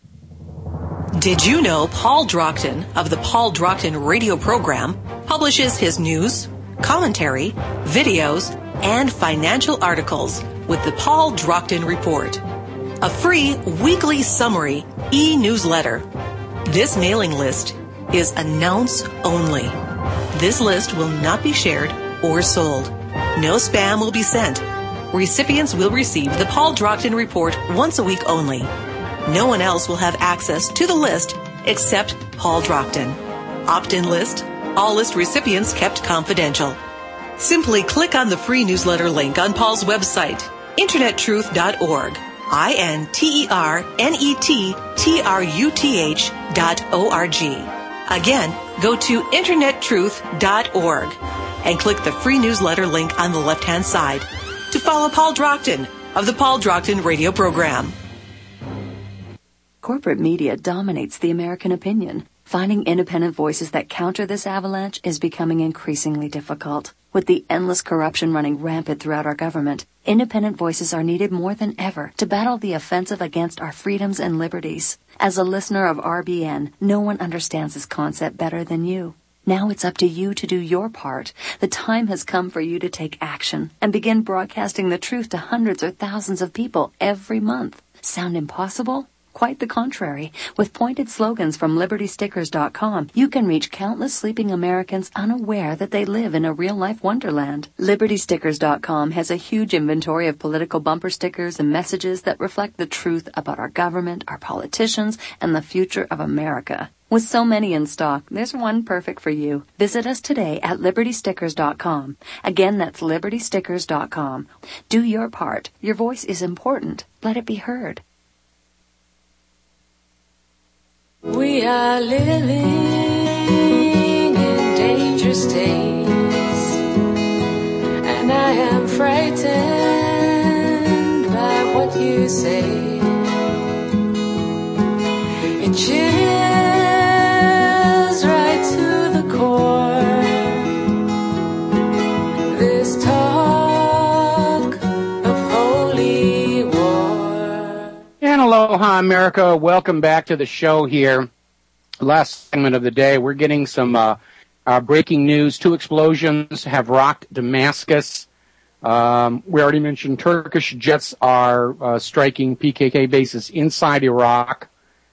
Did you know Paul Drockton of the Paul Drockton radio program publishes his news, commentary, videos, and financial articles with the Paul Drockton Report, a free weekly summary e-newsletter. This mailing list is announce only. This list will not be shared or sold. No spam will be sent. Recipients will receive the Paul Drockton Report once a week only. No one else will have access to the list except Paul Drockton. Opt-in list. All list recipients kept confidential. Simply click on the free newsletter link on Paul's website, internet truth dot org. I N T E R N E T T R U T H dot O R G. Again, go to internet truth dot org and click the free newsletter link on the left-hand side to follow Paul Drockton of the Paul Drockton radio program. Corporate media dominates the American opinion. Finding independent voices that counter this avalanche is becoming increasingly difficult. With the endless corruption running rampant throughout our government, independent voices are needed more than ever to battle the offensive against our freedoms and liberties. As a listener of R B N, no one understands this concept better than you. Now it's up to you to do your part. The time has come for you to take action and begin broadcasting the truth to hundreds or thousands of people every month. Sound impossible? Quite the contrary. With pointed slogans from liberty stickers dot com, you can reach countless sleeping Americans unaware that they live in a real-life wonderland. liberty stickers dot com has a huge inventory of political bumper stickers and messages that reflect the truth about our government, our politicians, and the future of America. With so many in stock, there's one perfect for you. Visit us today at liberty stickers dot com. Again, that's liberty stickers dot com. Do your part. Your voice is important. Let it be heard. We are living in dangerous days, and I am frightened by what you say. It chills right to the core, this talk of holy war. And aloha, America. Welcome back to the show here. last segment of the day, we're getting some uh, uh, breaking news. Two explosions have rocked Damascus. Um, we already mentioned Turkish jets are uh, striking P K K bases inside Iraq.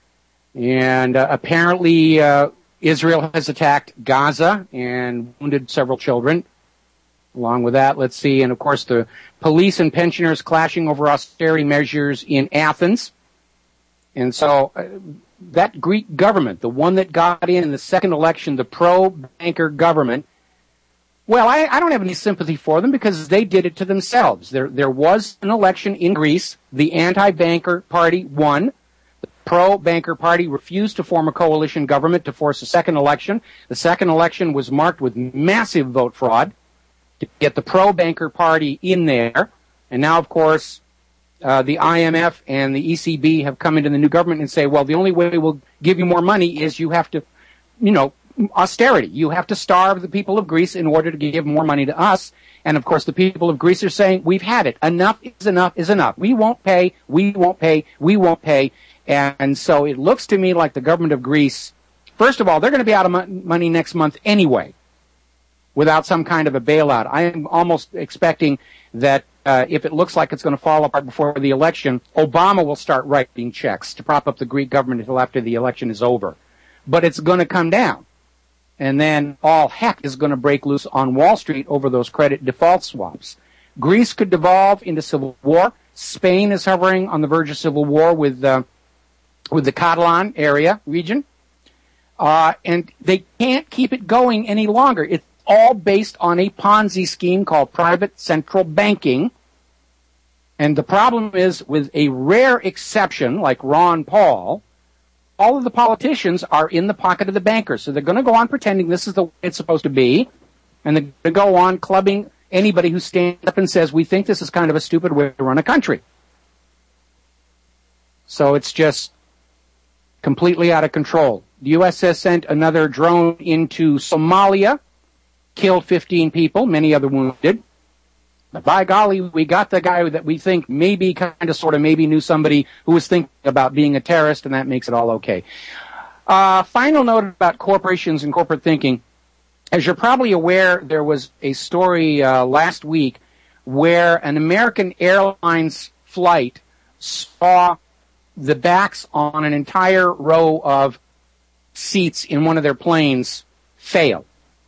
And uh, apparently uh, Israel has attacked Gaza and wounded several children. Along with that, let's see, and of course the police and pensioners clashing over austerity measures in Athens. And so uh, that Greek government, the one that got in in the second election, the pro-banker government, well, I, I don't have any sympathy for them because they did it to themselves. There, there was an election in Greece. The anti-banker party won. The pro-banker party refused to form a coalition government to force a second election. The second election was marked with massive vote fraud to get the pro-banker party in there. And now, of course, uh, the I M F and the E C B have come into the new government and say, well, the only way we'll give you more money is you have to, you know, austerity. You have to starve the people of Greece in order to give more money to us. And, of course, the people of Greece are saying, we've had it. Enough is enough is enough. We won't pay. We won't pay. We won't pay. And so it looks to me like the government of Greece, first of all, they're going to be out of mo- money next month anyway, without some kind of a bailout. I am almost expecting that uh, if it looks like it's going to fall apart before the election, Obama will start writing checks to prop up the Greek government until after the election is over. But it's going to come down. And then all heck is going to break loose on Wall Street over those credit default swaps. Greece could devolve into civil war. Spain is hovering on the verge of civil war with uh, with the Catalan area region. Uh, and they can't keep it going any longer. It's all based on a Ponzi scheme called private central banking. And the problem is, with a rare exception like Ron Paul, all of the politicians are in the pocket of the bankers. So they're going to go on pretending this is the way it's supposed to be. And they're going to go on clubbing anybody who stands up and says, we think this is kind of a stupid way to run a country. So it's just completely out of control. The U S has sent another drone into Somalia, killed fifteen people, many other wounded. But by golly, we got the guy that we think maybe, kind of, sort of, maybe knew somebody who was thinking about being a terrorist, and that makes it all okay. Uh, final note about corporations and corporate thinking. As you're probably aware, there was a story uh, last week where an American Airlines flight saw the backs on an entire row of seats in one of their planes fail,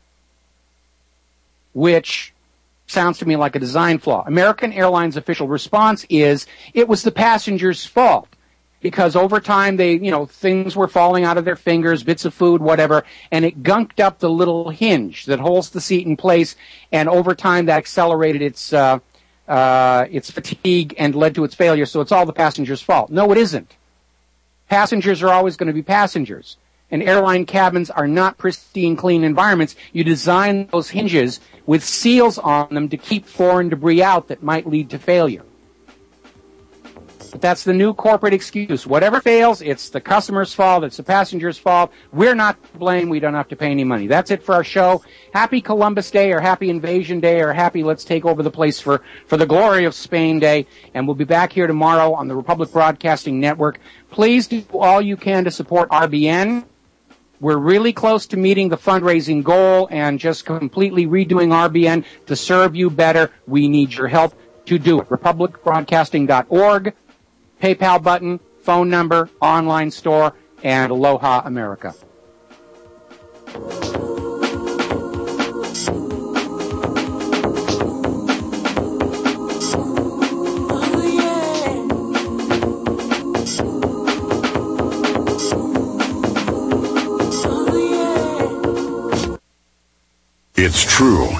which sounds to me like a design flaw. American Airlines official response is it was the passengers' fault because over time they, you know, things were falling out of their fingers, bits of food, whatever, and it gunked up the little hinge that holds the seat in place, and over time that accelerated its uh, uh, its fatigue and led to its failure, so it's all the passengers' fault. No, it isn't. Passengers are always going to be passengers. And airline cabins are not pristine, clean environments. You design those hinges with seals on them to keep foreign debris out that might lead to failure. But that's the new corporate excuse. Whatever fails, it's the customer's fault, it's the passenger's fault. We're not to blame, we don't have to pay any money. That's it for our show. Happy Columbus Day, or Happy Invasion Day, or Happy Let's Take Over the Place for, for the Glory of Spain Day. And we'll be back here tomorrow on the Republic Broadcasting Network. Please do all you can to support R B N. We're really close to meeting the fundraising goal and just completely redoing R B N to serve you better. We need your help to do it. republic broadcasting dot org, PayPal button, phone number, online store, and Aloha America. It's true.